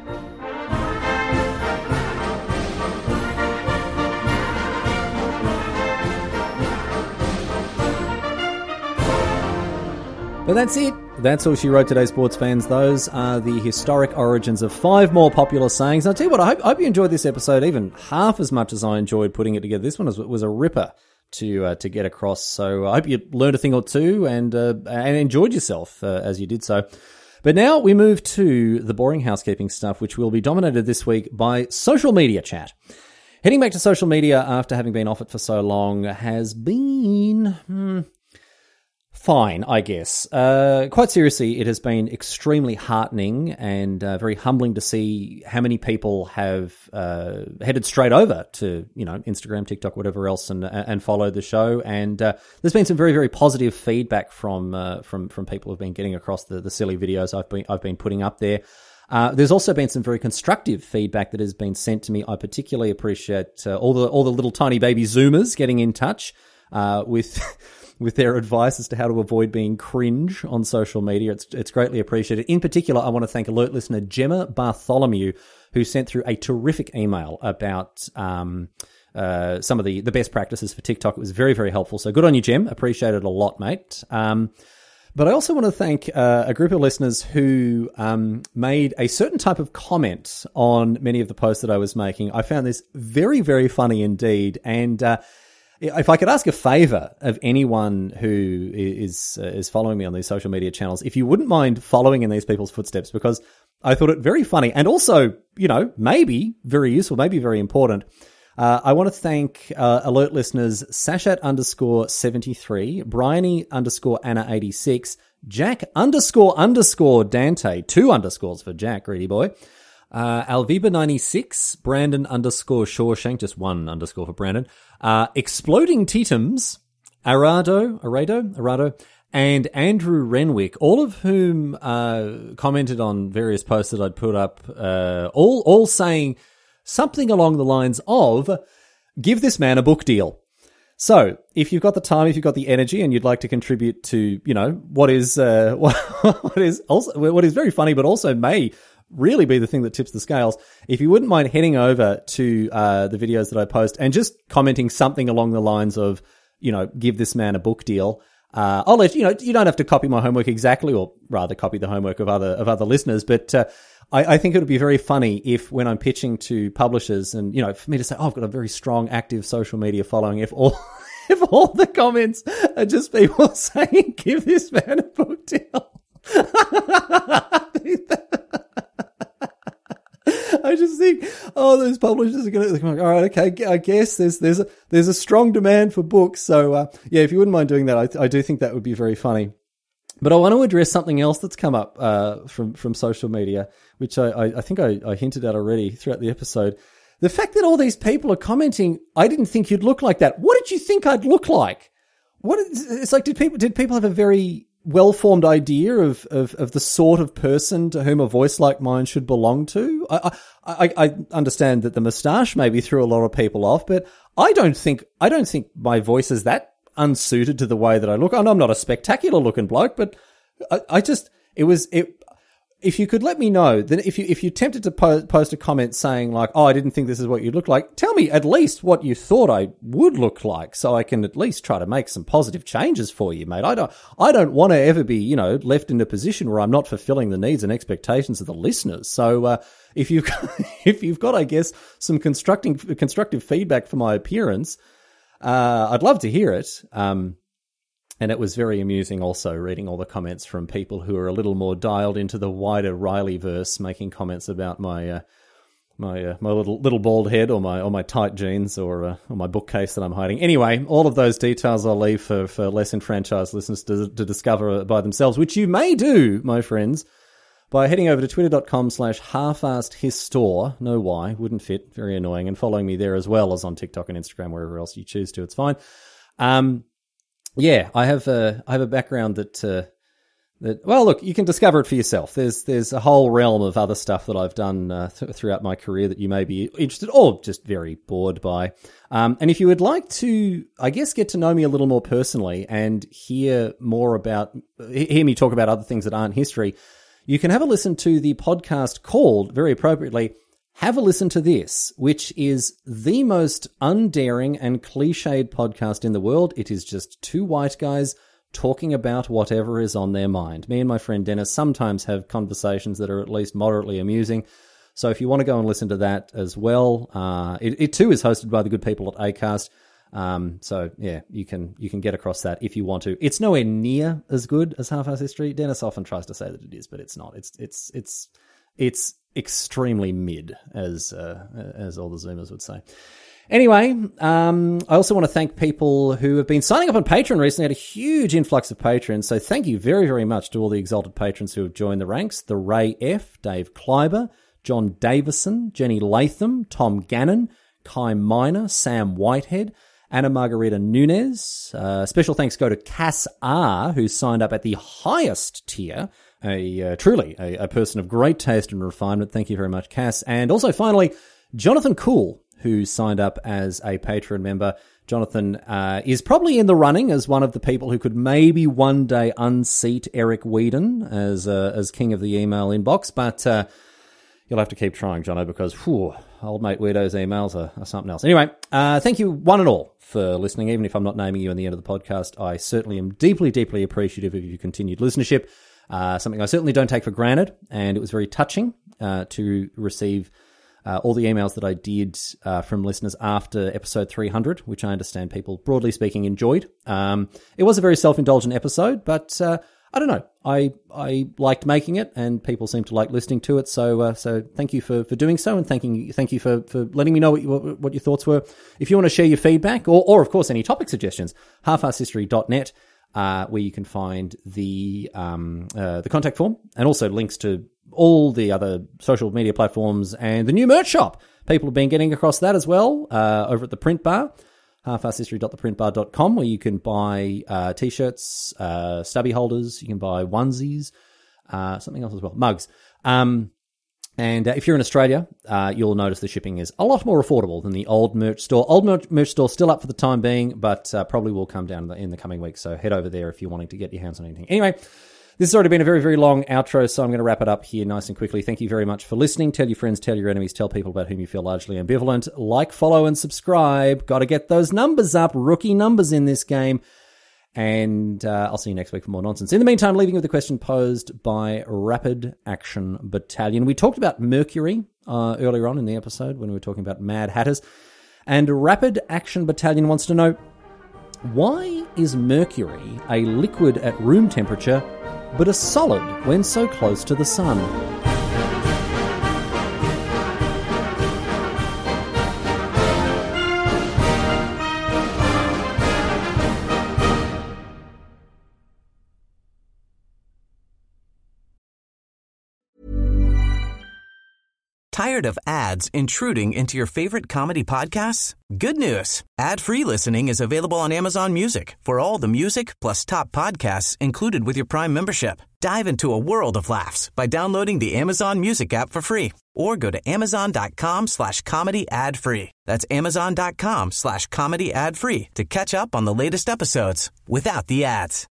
But that's it. That's all she wrote today, sports fans. Those are the historic origins of five more popular sayings. I'll tell you what, I hope, I hope you enjoyed this episode even half as much as I enjoyed putting it together. This one was, was a ripper to uh, to get across. So I hope you learned a thing or two and uh, and enjoyed yourself uh, as you did so. But now we move to the boring housekeeping stuff, which will be dominated this week by social media chat. Heading back to social media after having been off it for so long has been... Hmm, Fine, I guess. Uh, quite seriously, it has been extremely heartening and uh, very humbling to see how many people have uh, headed straight over to, you know, Instagram, TikTok, whatever else, and and followed the show. And uh, there's been some very, very positive feedback from uh, from from people who've been getting across the, the silly videos I've been I've been putting up there. Uh, there's also been some very constructive feedback that has been sent to me. I particularly appreciate uh, all the all the little tiny baby Zoomers getting in touch uh, with. with their advice as to how to avoid being cringe on social media. It's it's greatly appreciated. In particular, I want to thank alert listener Gemma Bartholomew, who sent through a terrific email about um, uh, some of the, the best practices for TikTok. It was very, very helpful. So good on you, Gem. Appreciate it a lot, mate. Um, but I also want to thank uh, a group of listeners who um, made a certain type of comment on many of the posts that I was making. I found this very, very funny indeed. And uh, if I could ask a favor of anyone who is uh, is following me on these social media channels, if you wouldn't mind following in these people's footsteps, because I thought it very funny and also, you know, maybe very useful, maybe very important. Uh, I want to thank uh, alert listeners Sashat underscore seventy-three, Bryony underscore Anna eighty-six, Jack underscore underscore Dante, two underscores for Jack, greedy boy, uh, Alviba ninety-six, Brandon underscore Shawshank, just one underscore for Brandon, uh, Exploding Titums, Arado, Arado, Arado, and Andrew Renwick, all of whom uh, commented on various posts that I'd put up, uh, all all saying something along the lines of, give this man a book deal. So, if you've got the time, if you've got the energy, and you'd like to contribute to, you know, what is uh, what is also what is very funny, but also may really be the thing that tips the scales, if you wouldn't mind heading over to uh, the videos that I post and just commenting something along the lines of, you know, give this man a book deal. Uh, I'll let you know. You don't have to copy my homework exactly, or rather, copy the homework of other of other listeners, but. Uh, I, I think it would be very funny if when I'm pitching to publishers and, you know, for me to say, oh, I've got a very strong, active social media following, if all, if all the comments are just people saying, give this man a book deal. I just think, oh, those publishers are going to, all right, okay, I guess there's, there's a, there's a strong demand for books. So, uh, yeah, if you wouldn't mind doing that, I, I do think that would be very funny. But I want to address something else that's come up uh, from from social media, which I, I, I think I, I hinted at already throughout the episode. The fact that all these people are commenting, I didn't think you'd look like that. What did you think I'd look like? What is, it's like, did people did people have a very well-formed idea of, of, of the sort of person to whom a voice like mine should belong to? I, I, I understand that the moustache maybe threw a lot of people off, but I don't think I don't think my voice is that unsuited to the way that I look. And I'm not a spectacular looking bloke, but I, I just, it was, it, if you could let me know that if you, if you tempted to po- post a comment saying like, oh, I didn't think this is what you look like, tell me at least what you thought I would look like so I can at least try to make some positive changes for you, mate. I don't, I don't want to ever be, you know, left in a position where I'm not fulfilling the needs and expectations of the listeners. So, uh, if you've, if you've got, I guess, some constructing, constructive feedback for my appearance, Uh, I'd love to hear it. Um, and it was very amusing also reading all the comments from people who are a little more dialed into the wider Riley-verse, making comments about my, uh, my, uh, my little, little bald head or my, or my tight jeans or, uh, or my bookcase that I'm hiding. Anyway, all of those details I'll leave for, for less enfranchised listeners to, to discover by themselves, which you may do, my friends, by heading over to twitter.com slash half-assed-histore, no Y, wouldn't fit, very annoying, and following me there as well as on TikTok and Instagram, wherever else you choose to, it's fine. Um, yeah, I have a, I have a background that, uh, that, well, look, you can discover it for yourself. There's, there's a whole realm of other stuff that I've done uh, th- throughout my career that you may be interested or just very bored by. Um, and if you would like to, I guess, get to know me a little more personally and hear more about, hear me talk about other things that aren't history, you can have a listen to the podcast called, very appropriately, Have a Listen to This, which is the most undaring and cliched podcast in the world. It is just two white guys talking about whatever is on their mind. Me and my friend Dennis sometimes have conversations that are at least moderately amusing. So if you want to go and listen to that as well, uh, it, it too is hosted by the good people at Acast. Um, so yeah, you can, you can get across that if you want to. It's nowhere near as good as Half-Assed History. Dennis often tries to say that it is, but it's not. It's, it's, it's, it's extremely mid, as, uh, as all the Zoomers would say. Anyway, um, I also want to thank people who have been signing up on Patreon recently. I had a huge influx of patrons, so thank you very, very much to all the exalted patrons who have joined the ranks. The Ray F, Dave Kleiber, John Davison, Jenny Latham, Tom Gannon, Kai Miner, Sam Whitehead, Anna Margarita Nunez. Uh, special thanks go to Cass R, who signed up at the highest tier. A uh, truly a, a person of great taste and refinement. Thank you very much, Cass. And also, finally, Jonathan Cool, who signed up as a Patreon member. Jonathan uh, is probably in the running as one of the people who could maybe one day unseat Eric Whedon as uh, as king of the email inbox, but uh, you'll have to keep trying, Jono, because whew, old mate Weirdo's emails are, are something else. Anyway, uh, thank you one and all for listening. Even if I'm not naming you in the end of the podcast, I certainly am deeply, deeply appreciative of your continued listenership. Uh, something I certainly don't take for granted, and it was very touching uh, to receive uh, all the emails that I did uh, from listeners after episode three hundred, which I understand people, broadly speaking, enjoyed. Um, it was a very self-indulgent episode, but uh, I don't know. I I liked making it, and people seem to like listening to it. So uh, so thank you for, for doing so, and thanking you, thank you for, for letting me know what, you, what what your thoughts were. If you want to share your feedback, or or of course any topic suggestions, half ass history dot net, uh, where you can find the um uh, the contact form, and also links to all the other social media platforms and the new merch shop. People have been getting across that as well uh, over at the Print Bar. half ass history dot the print bar dot com, where you can buy uh, T-shirts, uh, stubby holders, you can buy onesies, uh, something else as well, mugs. Um, and uh, if you're in Australia, uh, you'll notice the shipping is a lot more affordable than the old merch store. Old merch, merch store still up for the time being, but uh, probably will come down in the, in the coming weeks, so head over there if you're wanting to get your hands on anything. Anyway, this has already been a very, very long outro, so I'm going to wrap it up here nice and quickly. Thank you very much for listening. Tell your friends, tell your enemies, tell people about whom you feel largely ambivalent. Like, follow, and subscribe. Got to get those numbers up. Rookie numbers in this game. And uh, I'll see you next week for more nonsense. In the meantime, leaving with a question posed by Rapid Action Battalion. We talked about Mercury uh, earlier on in the episode when we were talking about Mad Hatters. And Rapid Action Battalion wants to know, why is mercury a liquid at room temperature but a solid when so close to the sun? Tired of ads intruding into your favorite comedy podcasts? Good news. Ad-free listening is available on Amazon Music for all the music plus top podcasts included with your Prime membership. Dive into a world of laughs by downloading the Amazon Music app for free or go to amazon.com slash comedy ad free. That's amazon.com slash comedy ad free to catch up on the latest episodes without the ads.